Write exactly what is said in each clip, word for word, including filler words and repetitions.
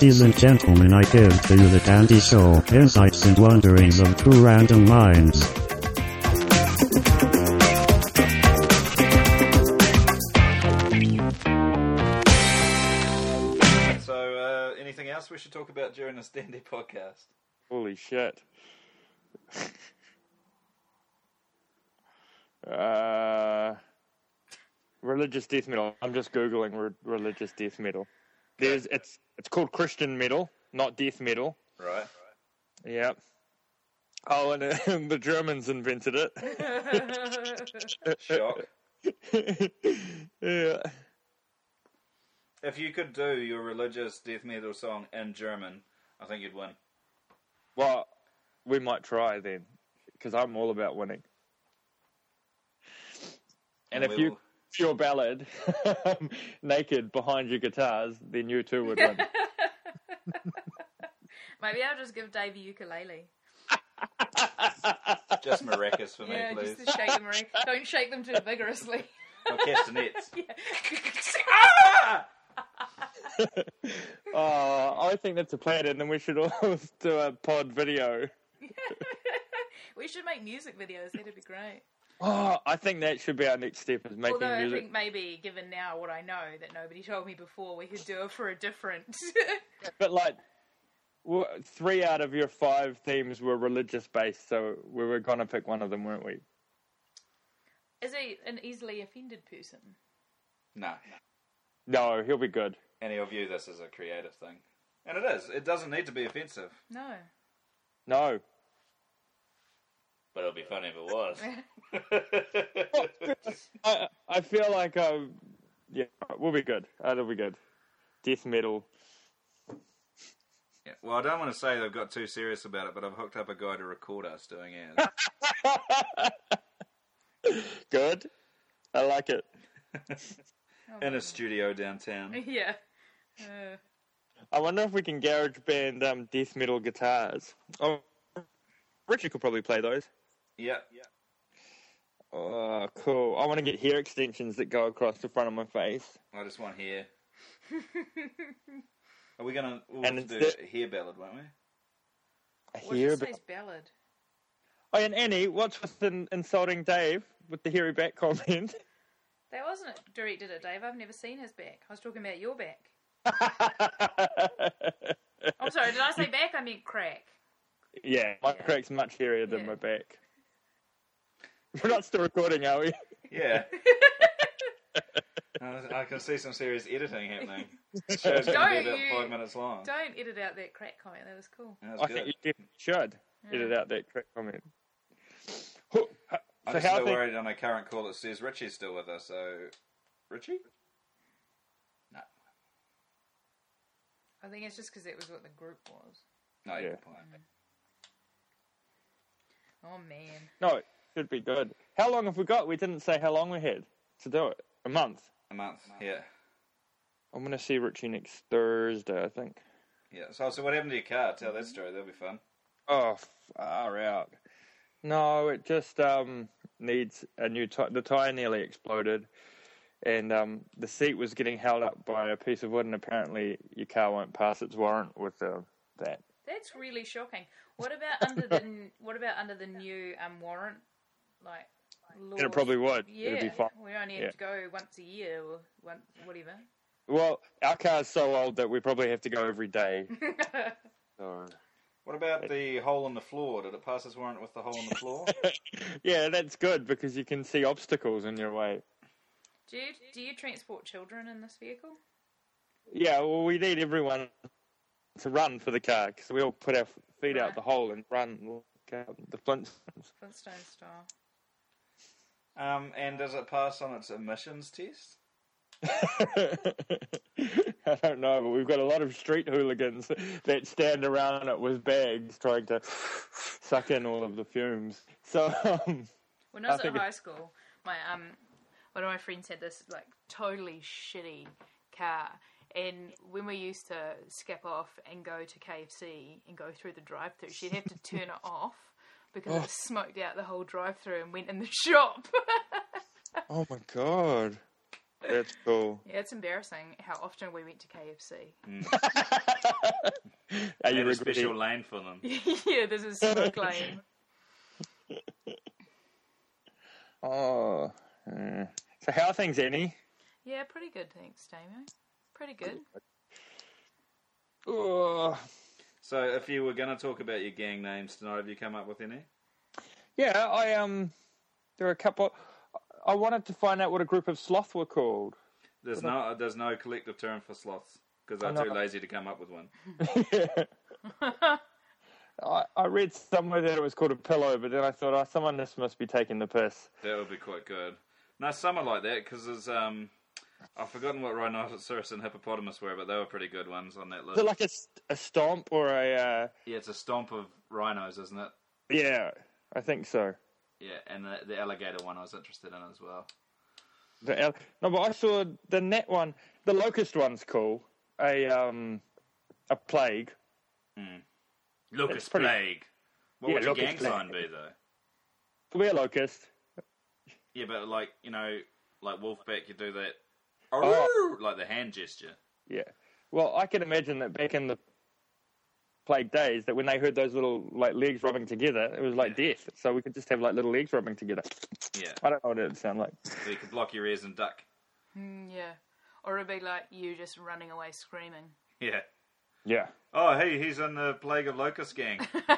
Ladies and gentlemen, I give to you the Dandy Show, insights and wanderings of two random minds. So, uh, anything else we should talk about during this Dandy podcast? Holy shit. uh, religious death metal. I'm just Googling re- religious death metal. There's it's it's called Christian metal, not death metal. Right. Yeah. Oh, and uh, the Germans invented it. Shock. Yeah. If you could do your religious death metal song in German, I think you'd win. Well, we might try then, because I'm all about winning. And, And if we you will- your ballad naked behind your guitars, then you too would win. Maybe I'll just give Dave a ukulele. Just maracas for me, Yeah, please. just to shake them around. Don't shake them too vigorously. Or castanets. Yeah. Oh, I think that's a plan, and then we should all do a pod video. We should make music videos. That'd be great. Oh, I think that should be our next step, is making Although music. I think maybe, given now what I know that nobody told me before, we could do it for a different. But like, well, three out of your five themes were religious based, so we were gonna pick one of them, weren't we? Is he an easily offended person? No. No, he'll be good. And he'll view this as a creative thing. And it is. It doesn't need to be offensive. No. No. But it'll be funny if it was. I, I feel like, um, yeah, we'll be good. It'll be good. Death metal. Yeah. Well, I don't want to say they've got too serious about it, but I've hooked up a guy to record us doing it. Good. I like it. In a studio downtown. Yeah. Uh, I wonder if we can garage band um, death metal guitars. Oh, Richard could probably play those. Yeah. Yeah. Oh, cool. I want to get hair extensions that go across the front of my face. I just want hair. Are we gonna we'll And have to do it's a hair ballad, won't we? A what hair just ba- says ballad? Oh, and Annie, what's with in, insulting Dave with the hairy back comment? That wasn't directed at Dave. I've never seen his back. I was talking about your back. I'm sorry, did I say back? I meant crack. Yeah, my Yeah. crack's much hairier than Yeah. my back. We're not still recording, are we? Yeah. I I can see some serious editing happening. The show's going to Don't be about you- five minutes long. Don't edit out that crack comment. That was cool. That was I good. think you definitely should Yeah. edit out that crack comment. Who- I'm So just how still think- worried on a current call that says Richie's still with us, so... Richie? No. I think it's just because it was what the group was. No, Yeah. you're fine. Oh, man. No, it should be good. How long have we got? We didn't say how long we had to do it. A month. A month, yeah. I'm going to see Richie next Thursday, I think. Yeah, so, so what happened to your car? Tell that story, that'll be fun. Oh, far out. No, it just um, needs a new tyre. The tyre nearly exploded, and um, the seat was getting held up by a piece of wood, and apparently your car won't pass its warrant with uh, that. That's really shocking. What about under the What about under the new um, warrant? Like, laws? And it probably would. Yeah, It'd be fine. we only have Yeah. to go once a year or one, whatever. Well, our car's so old that we probably have to go every day. So, What about the hole in the floor? Did it pass its warrant with the hole in the floor? yeah, that's good because you can see obstacles in your way. do you do you transport children in this vehicle? Yeah, well, we need everyone to run for the car because we all put our feet Right. out the hole and run like uh, the Flintstones. Flintstone style. Um, and does it pass on its emissions test? I don't know, but we've got a lot of street hooligans that stand around it with bags trying to suck in all of the fumes. So, um, When I was I at think it- high school, my um, one of my friends had this like totally shitty car, and when we used to skip off and go to K F C and go through the drive-through, she'd have to turn it off because Oh. it smoked out the whole drive-through and went in the shop. oh my god. That's cool. Yeah, it's embarrassing how often we went to K F C. Are you Made a special regretting? lane for them. Yeah, this is smoke lane. Oh. uh, So how are things, Annie? Yeah, pretty good, thanks, Damo. Pretty good. Oh. So, if you were going to talk about your gang names tonight, have you come up with any? Yeah, I um, there are a couple. I wanted to find out what a group of sloth were called. There's no, there's no collective term for sloths because I I'm know. too lazy to come up with one. I, I read somewhere that it was called a pillow, but then I thought, oh, someone just must be taking the piss. That would be quite good. No, some are like that because there's um, I've forgotten what rhinoceros and hippopotamus were, but they were pretty good ones on that Is list. it like a, st- a stomp or a? Uh, Yeah, it's a stomp of rhinos, isn't it? yeah, I think so. Yeah, and the, the alligator one I was interested in as well. The, el- no, but I saw the net one. The locust one's cool. A um, a plague. Locust pretty- plague. What Yeah, would your locust gang plague. sign be though? Could be a locust. Yeah, but like you know, like Wolfpack, you do that, Oh. like the hand gesture. Yeah. Well, I can imagine that back in the plague days, that when they heard those little like legs rubbing together, it was like Yeah. death. So we could just have like little legs rubbing together. Yeah, I don't know what it would sound like. so you could block your ears and duck. Mm, yeah. Or it'd be like you just running away screaming. Yeah. Yeah. Oh, hey, he's in the Plague of Locust gang.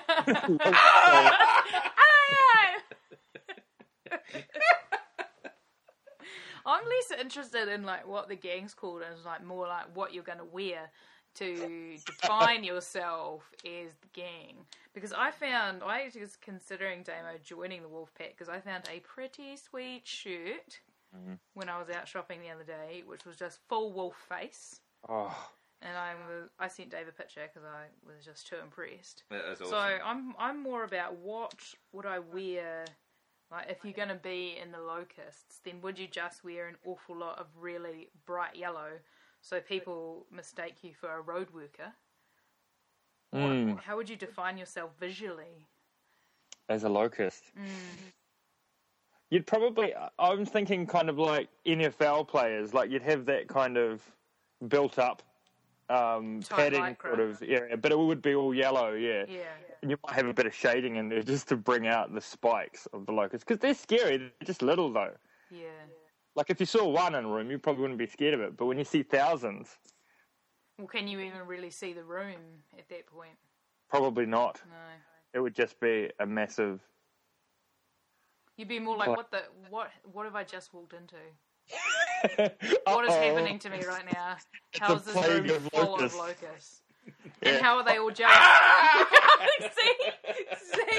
I'm less interested in like what the gang's called and it's like more like what you're going to wear to define yourself as the gang. Because I found, I was considering Damo joining the Wolfpack because I found a pretty sweet shirt Mhm. when I was out shopping the other day, which was just full wolf face. Oh. And I was, I sent Dave a picture because I was just too impressed. That is awesome. So I'm I'm more about what would I wear. Like, if you're going to be in the locusts, then would you just wear an awful lot of really bright yellow so people mistake you for a road worker? Mm. Or how would you define yourself visually? As a locust. Mm. You'd probably, I'm thinking kind of like N F L players, like you'd have that kind of built up um, Tight padding lycra. sort of area, but it would be all yellow, yeah. Yeah. And you might have a bit of shading in there just to bring out the spikes of the locusts, because they're scary, they're just little though. Yeah. Like if you saw one in a room, you probably wouldn't be scared of it, but when you see thousands, Well, can you even really see the room at that point? probably not. No. It would just be a massive... You'd be more like, What? what the what? What have I just walked into? What is Uh-oh. happening to me right now? How's a this plague room of full locusts. of locusts? Yeah. And how are they all jealous? see, see.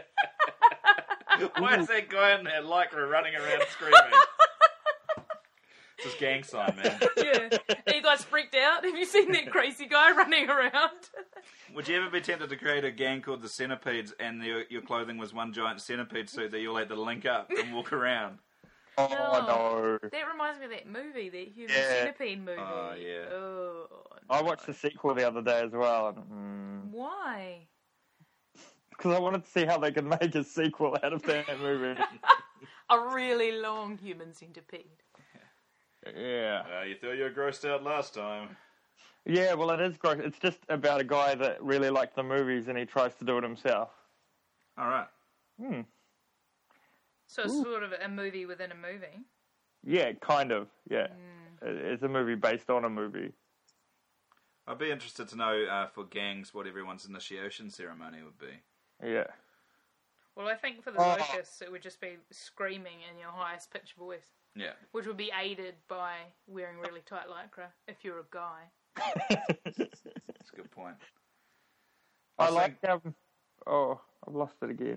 Why is that guy in there lycra running around screaming? It's his gang sign, man. Yeah. Are you guys freaked out? Have you seen that crazy guy running around? Would you ever be tempted to create a gang called the Centipedes and the, your clothing was one giant centipede suit that you all had to link up and walk around? Oh, No. no. That reminds me of that movie, that Human Yeah. Centipede movie. Oh, yeah. Oh, I watched the sequel the other day as well, and mm, Why? because I wanted to see how they could make a sequel out of that movie. A really long Human Centipede. Yeah. Uh, you thought you were grossed out last time. Yeah, well, it is gross. It's just about a guy that really liked the movies and he tries to do it himself. All right. Hmm. So it's Ooh. sort of a movie within a movie. Yeah, kind of. Yeah. It- It's a movie based on a movie. I'd be interested to know uh, for gangs what everyone's initiation ceremony would be. Yeah. Well, I think for the Oh. locusts, it would just be screaming in your highest pitch voice, Yeah. which would be aided by wearing really tight lycra if you're a guy. That's a good point. I was like um. Oh, I've lost it again.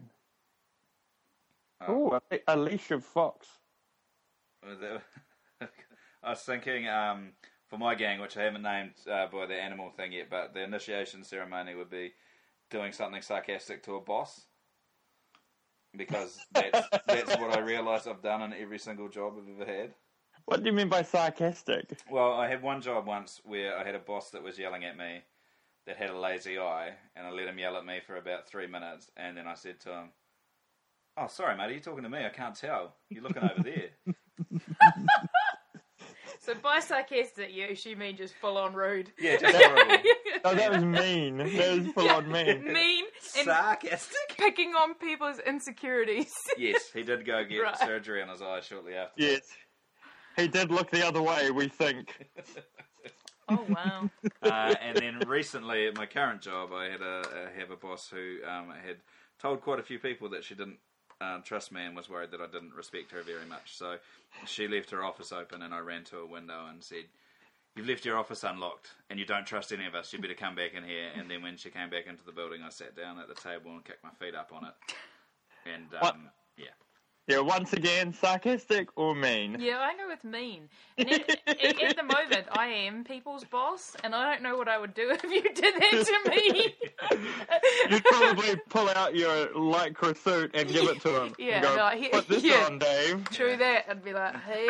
Oh. Oh, a, a leash of fox. Was that- I was thinking um, for my gang, which I haven't named uh, by the animal thing yet, but the initiation ceremony would be doing something sarcastic to a boss. Because that's, that's what I realise I've done in every single job I've ever had. What do you mean by sarcastic? Well, I had one job once where I had a boss that was yelling at me that had a lazy eye, and I let him yell at me for about three minutes, and then I said to him, "Oh, sorry, mate, are you talking to me? I can't tell. You're looking over there." So by sarcastic, you actually mean just full on rude. Yeah, just horrible. Oh, that was mean. That was full on mean. Mean and Sarcastic. picking on people's insecurities. Yes, he did go get Right. surgery on his eye shortly after. Yes. He did look the other way, we think. Oh wow. Uh, and then recently, at my current job, I had a, I have a boss who um, had told quite a few people that she didn't uh, trust me and was worried that I didn't respect her very much. So she left her office open, and I ran to a window and said, "You've left your office unlocked, and you don't trust any of us. You better come back in here." And then when she came back into the building, I sat down at the table and kicked my feet up on it. And What? um, yeah. Yeah, once again, sarcastic or mean? Yeah, I go with mean. And at, at, at the moment, I am people's boss, and I don't know what I would do if you did that to me. You'd probably pull out your lycra suit and give it to him. Yeah, and go, no, he- put this yeah. on, Dave. True that. I'd be like, hey,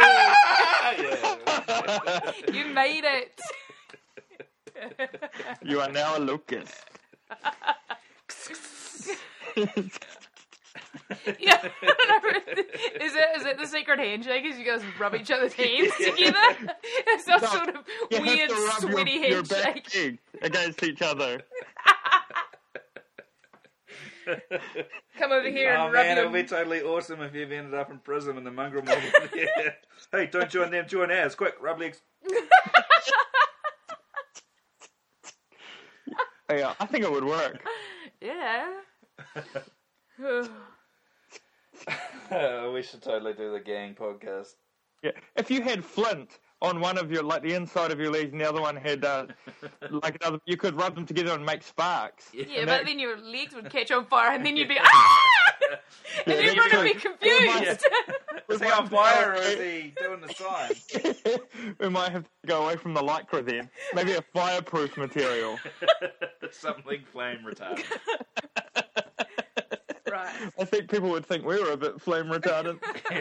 yeah. you made it. You are now a Lucas. Yeah, I don't know. Is it is it the secret handshake? Is you guys rub each other's hands together? It's some No, sort of You weird, have to rub sweaty your, your back handshake. leg against each other. Come over here Oh and rub man, your... it would be totally awesome if you've ended up in prison and the mongrel mob. Yeah. Hey, don't join them, join ours. Quick, rub legs. Yeah, I think it would work. Yeah. Uh, we should totally do the gang podcast. Yeah, if you had Flint on one of your, like the inside of your legs, and the other one had, uh, like another, you could rub them together and make sparks. Yeah, And but that- then your legs would catch on fire, and then you'd be ah! And Yeah, everyone would be you'd be confused. Is he on fire or is he doing the sign? We might have to go away from the lycra then. Maybe a fireproof material. Something flame retardant. Right. I think people would think we were a bit flame retardant.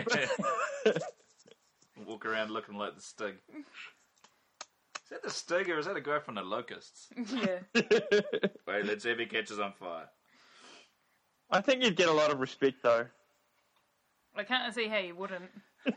Walk around looking like the Stig. Is that the Stig or is that a guy from the Locusts? Yeah. Wait, let's see if he catches on fire. I think you'd get a lot of respect though. I can't see how you wouldn't.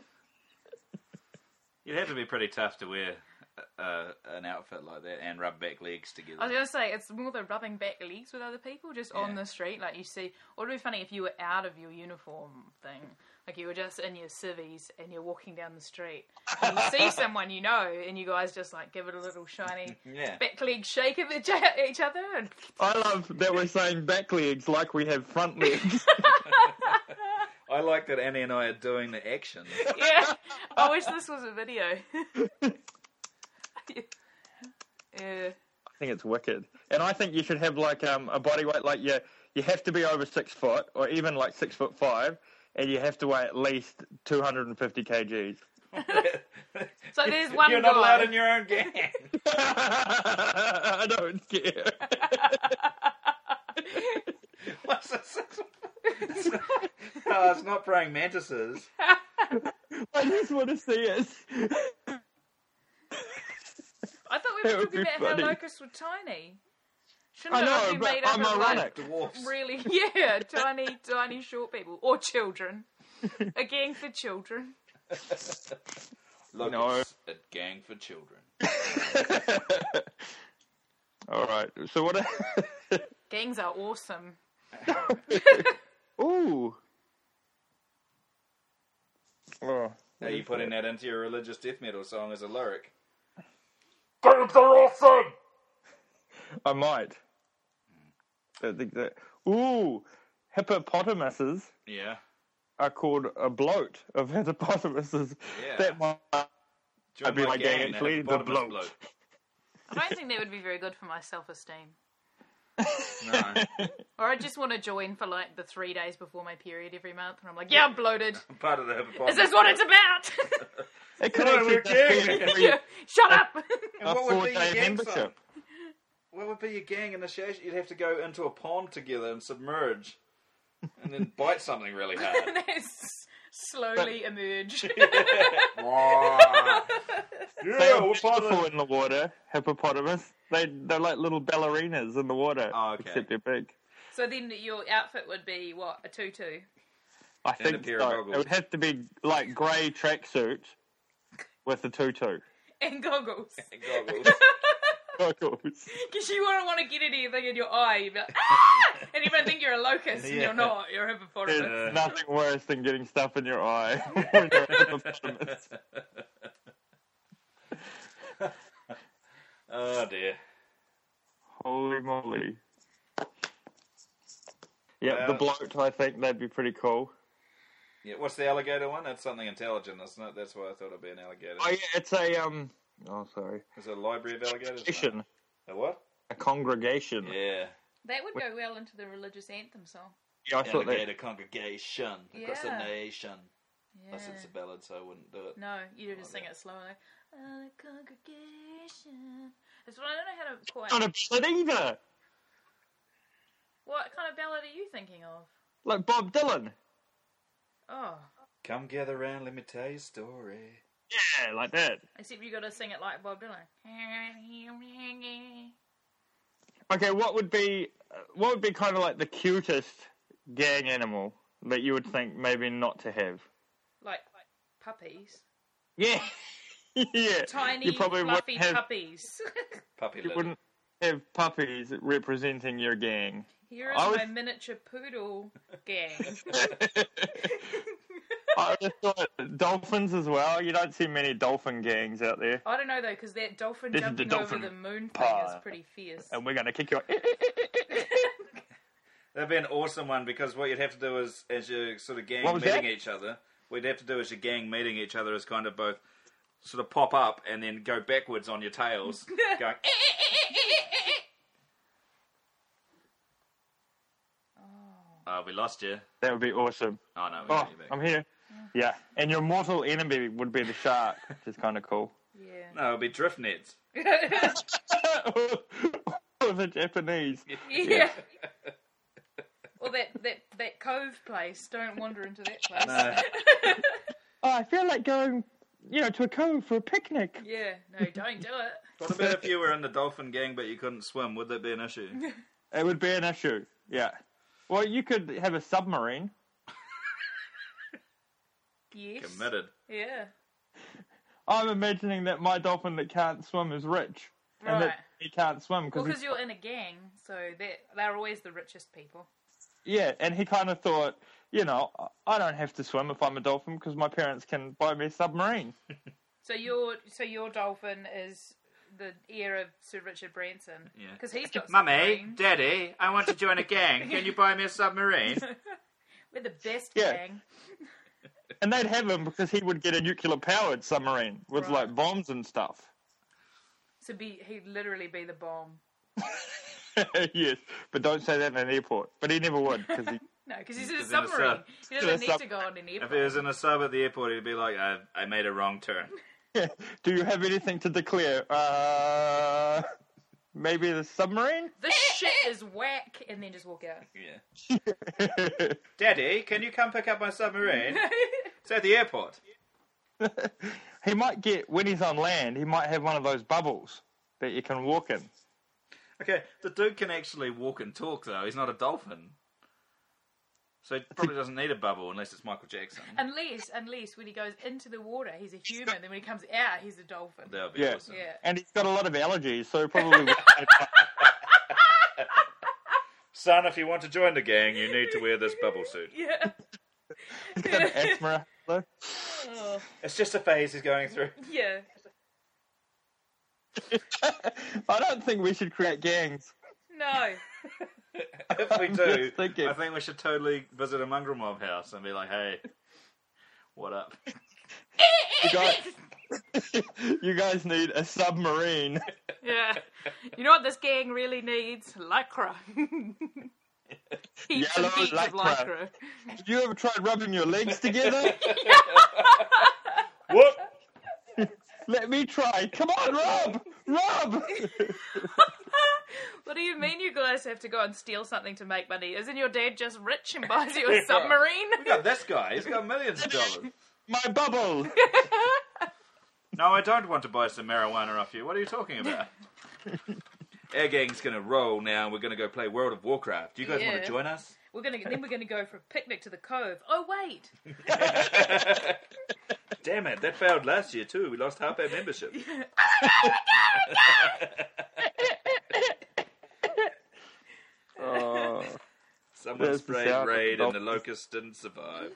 You'd have to be pretty tough to wear uh, an outfit like that and rub back legs together. I was going to say, it's more the rubbing back legs with other people, just on Yeah. the street. Like, you see, or it would be funny if you were out of your uniform thing. Like, you were just in your civvies and you're walking down the street. And you see someone you know, and you guys just, like, give it a little shiny Yeah. back leg shake of each each other. And I love that we're saying back legs like we have front legs. I like that Annie and I are doing the action. yeah, I wish this was a video. Yeah. I think it's wicked. And I think you should have like um, a body weight, like you, you have to be over six foot or even like six foot five, and you have to weigh at least two hundred fifty kilograms. So there's one You're guy. not allowed in your own gang. I don't care. What's this? It's not, no, it's not praying mantises. I just want to see it. I thought we That were would talking be about funny. how locusts were tiny. Shouldn't I it know, only be but made up I'm of ironic. Dwarfs. like really, yeah, tiny, tiny short people or children? A gang for children. Look, No. it's a gang for children. All right. So what? Gangs are awesome. Ooh. Oh. Are you putting that into your religious death metal song as a lyric? Gangs are awesome. I might. I think that. Ooh, hippopotamuses Yeah. are called a bloat of hippopotamuses. Yeah. That might Join be my my gang, the actually, the hippopotamus bloat. I don't think that would be very good for my self-esteem. No. Or I just want to join for like the three days before my period every month, and I'm like, yeah, I'm bloated. Part of the hippopotamus. Is this what it's about? It could No, actually we're just gang. be a, Yeah, shut up. And a what would be your four-day gang membership. song? What would be your gang initiation? You'd have to go into a pond together and submerge, and then bite something really hard. And then s- slowly emerge. Wow. They Yeah, are we're part of beautiful the... in the water, hippopotamus. They, they're like little ballerinas in the water, Oh, okay. except they're big. So then your outfit would be what, a tutu? I And a think pair of so. goggles. It would have to be like grey tracksuit with a tutu. And goggles. Goggles. Goggles. Because you wouldn't want to get anything in your eye. You'd be like, ah! And everyone think you're a locust, and Yeah. you're not. You're a hippopotamus. There's nothing worse than getting stuff in your eye when you're a hippopotamus. Oh dear. Holy moly. Yeah, the Well- bloat, I think that'd be pretty cool. Yeah, what's the alligator one? That's something intelligent, isn't it? That's why I thought it'd be an alligator. Oh yeah, it's a, um, oh sorry. Is it a library of alligators? Congregation. A what? A congregation. Yeah. That would go well into the religious anthem song. Yeah, I thought that. Alligator congregation across Yeah. the nation. Yeah. Plus it's a ballad, so I wouldn't do it. No, you just sing it slowly. A congregation. That's what I don't know how to quite. Not a ballad either. What kind of ballad are you thinking of? Like Bob Dylan. Oh, Come gather round, let me tell you a story. Yeah, like that. except you got to sing it like Bob Dylan. Okay, what would be uh, what would be kind of like the cutest gang animal that you would think maybe not to have? Like, like puppies, Yeah, yeah. tiny, you probably fluffy wouldn't have, puppies. Puppy You little. wouldn't have puppies representing your gang. Here is I was- my miniature poodle gang. I just thought dolphins as well. You don't see many dolphin gangs out there, I don't know though, because that dolphin This is the jumping dolphin over the moon thing paw. is pretty fierce. and we're gonna kick you. That'd be an awesome one because what you'd have to do is, as your sort of gang What was meeting that? each other, what you'd have to do is your gang meeting each other is kind of both sort of pop up and then go backwards on your tails, going. Oh, we lost you. That would be awesome. Oh no, we Oh, got you back. I'm here. Yeah, and your mortal enemy would be the shark, which is kind of cool. Yeah. No, it'll be drift nets. Or the Japanese. Yeah. Or that, that, that cove place. Don't wander into that place. No. Oh, I feel like going, you know, to a cove for a picnic. Yeah. No, don't do it. What about if you were in the dolphin gang but you couldn't swim? Would that be an issue? It would be an issue. Yeah. Well, you could have a submarine. Yes. Committed. Yeah. I'm imagining that my dolphin that can't swim is rich, and Right. that he can't swim Well, because because you're in a gang, so that they're always the richest people. yeah, and he kind of thought, you know, I don't have to swim if I'm a dolphin because my parents can buy me a submarine. So your so your dolphin is the heir of Sir Richard Branson. Yeah. Because he's got Mummy, submarines. Daddy, I want to join a gang. Can you buy me a submarine? We're the best Yeah. gang. And they'd have him because he would get a nuclear-powered submarine with Right. like bombs and stuff. So be he'd literally be the bomb. Yes, but don't say that in an airport. But he never would because he. No, because he's in a He's in a submarine. sub. He In a doesn't need sub- to go on an If airport. he was in a sub at the airport, he'd be like, I, I made a wrong turn. Do you have anything to declare? Uh, maybe the submarine? This shit is whack, and then just walk out. Yeah. Daddy, can you come pick up my submarine? It's at the airport. He might get, when he's on land, he might have one of those bubbles that you can walk in. Okay, the dude can actually walk and talk, though. He's not a dolphin. So he probably doesn't need a bubble unless it's Michael Jackson. Unless, unless when he goes into the water, he's a human. Then when he comes out, he's a dolphin. That would be Yeah. awesome. Yeah. And he's got a lot of allergies, so he probably Son, if you want to join the gang, you need to wear this bubble suit. Yeah. he's got an asthma. though. Oh, It's just a phase he's going through. yeah. I don't think we should create gangs. No. If we I'm do, just thinking. I think we should totally visit a mongrel mob house and be like, hey, what up? You guys, you guys need a submarine. Yeah. You know what this gang really needs? Lycra. Heaps Yellow and heaps of lycra. lycra. Have you ever tried rubbing your legs together? What? Let me try. Come on, Rob! Rob! What do you mean you guys have to go and steal something to make money? Isn't your dad just rich and buys you a submarine? Look at this guy. He's got millions of dollars. My bubble! No, I don't want to buy some marijuana off you. What are you talking about? Our gang's going to roll now. We're going to go play World of Warcraft. Do you guys want Yeah. to join us? We're gonna then we're gonna go for a picnic to the cove. Oh wait, Damn it, that failed last year too. We lost half our membership. Oh. Someone There's the sprayed sound of Raid the and the locust didn't survive.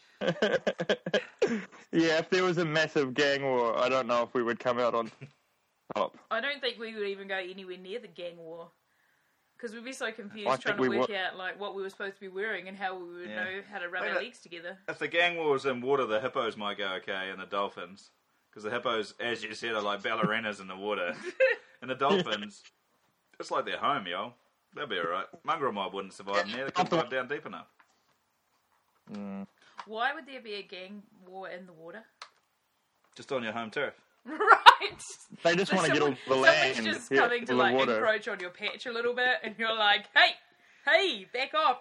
Yeah, if there was a massive gang war, I don't know if we would come out on top. I don't think we would even go anywhere near the gang war. Because we'd be so confused I trying think to we work would. out like what we were supposed to be wearing and how we would Yeah. know how to rub Wait, our that- legs together. If the gang war was in water, the hippos might go okay, and the dolphins. Because the hippos, as you said, are like ballerinas in the water. And the dolphins, it's like they're home, yo. They'll be alright. Mongrel Mob wouldn't survive in there. They couldn't dive down deep enough. Mm. Why would there be a gang war in the water? Just on your home turf. Right. They just So want to get all someone- the land. Someone's just yeah, coming to all the like water. encroach on your patch a little bit, and you're like, "Hey, hey, back off!"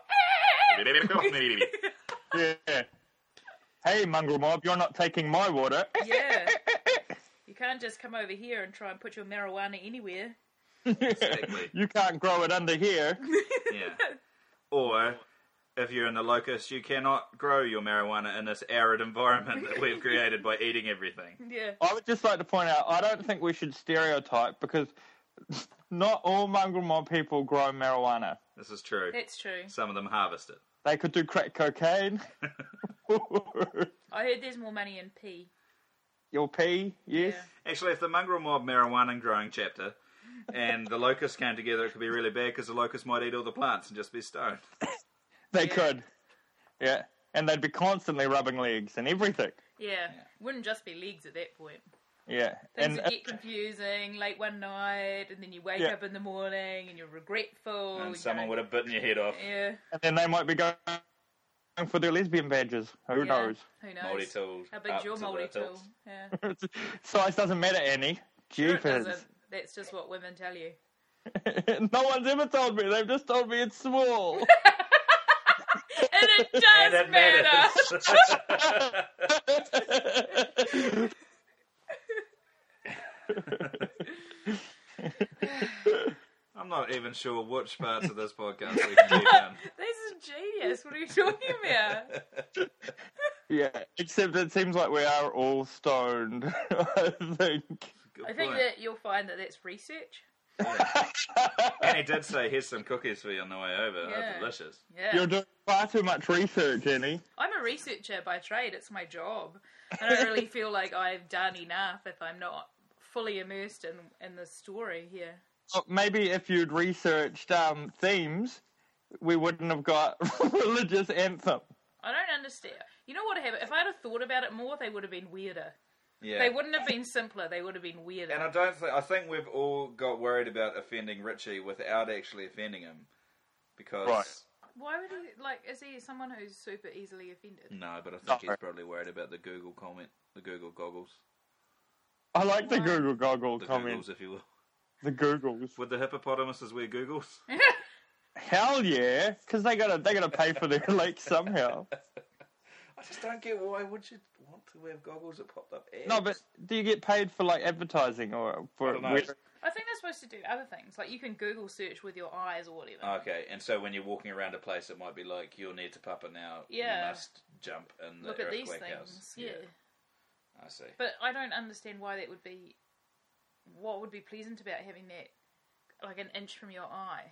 Yeah. Hey, mongrel mob, you're not taking my water. Yeah. You can't just come over here and try and put your marijuana anywhere. Exactly. You can't grow it under here. Yeah. Or, if you're in the locust, you cannot grow your marijuana in this arid environment that we've created by eating everything. Yeah. I would just like to point out, I don't think we should stereotype because not all mongrel mob people grow marijuana. This is true. That's true. Some of them harvest it. They could do crack cocaine. I heard there's more money in pee. Your pee, yes. Yeah. Actually, if the Mongrel Mob marijuana growing chapter and the locusts came together, it could be really bad because the locusts might eat all the plants and just be stoned. They Yeah. could. Yeah. And they'd be constantly rubbing legs and everything. Yeah. Wouldn't just be legs at that point. Yeah. Things and would get confusing late one night, and then you wake Yeah. up in the morning and you're regretful. And you someone gotta- would have bitten your head off. Yeah. and then they might be going for their lesbian badges. Who yeah. knows? Who knows? Moldy tools. How big's up your to moldy the tool? hilt. Yeah. Size doesn't matter, Annie. Sure it Jeepers. doesn't. That's just what women tell you. No one's ever told me. They've just told me it's small. And it does And it matter. matters. I'm not even sure which parts of this podcast we can keep in. This is genius. What are you talking about? Yeah, except it seems like we are all stoned, I think. Good I think point. that you'll find that that's research. And he did say, here's some cookies for you on the way over. Yeah. They're delicious. Yeah. You're doing far too much research, Annie. I'm a researcher by trade. It's my job. I don't really feel like I've done enough if I'm not fully immersed in, in the story here. Well, maybe if you'd researched um, themes, we wouldn't have got religious anthem. I don't understand. You know what happened? If I'd have thought about it more, they would have been weirder. Yeah. They wouldn't have been simpler. They would have been weirder. And I don't think, I think we've all got worried about offending Richie without actually offending him. Because... Right. Why would he, like, is he someone who's super easily offended? No, but I think No. he's probably worried about the Google comment, the Google goggles. I like the Why? Google goggle The comment. Googles, if you will. The Googles. Would the hippopotamuses wear Googles? Hell yeah, because they gotta they gotta pay for their leaks somehow. I just don't get why would you want to wear goggles that popped up ads? No, but do you get paid for like advertising or for? I don't know. wear- I think they're supposed to do other things. Like, you can Google search with your eyes or whatever. Okay, and so when you're walking around a place, it might be like, you'll need to papa now. Yeah. You must jump in the Look at these earthquake things. house. Yeah. I see. But I don't understand why that would be... What would be pleasant about having that, like, an inch from your eye?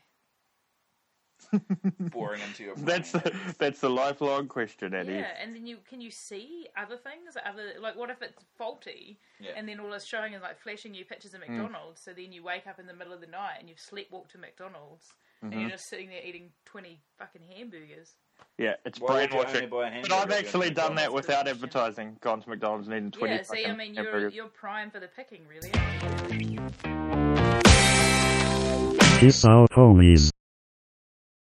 Boring into your brain. That's the, that's the lifelong question, Eddie. Yeah, and then you can you see other things, other like what if it's faulty, Yeah. and then all it's showing is like flashing you pictures of McDonald's. So then you wake up in the middle of the night and you've sleepwalked to McDonald's, and you're just sitting there eating twenty fucking hamburgers. Yeah, it's Why would you only brainwashing. buy a But hamburger I've if actually you're done that McDonald's? without advertising. Gone to McDonald's and eaten twenty Yeah, see, I fucking mean, you're hamburgers. you're prime for the picking, really. Aren't you? Peace out, homies.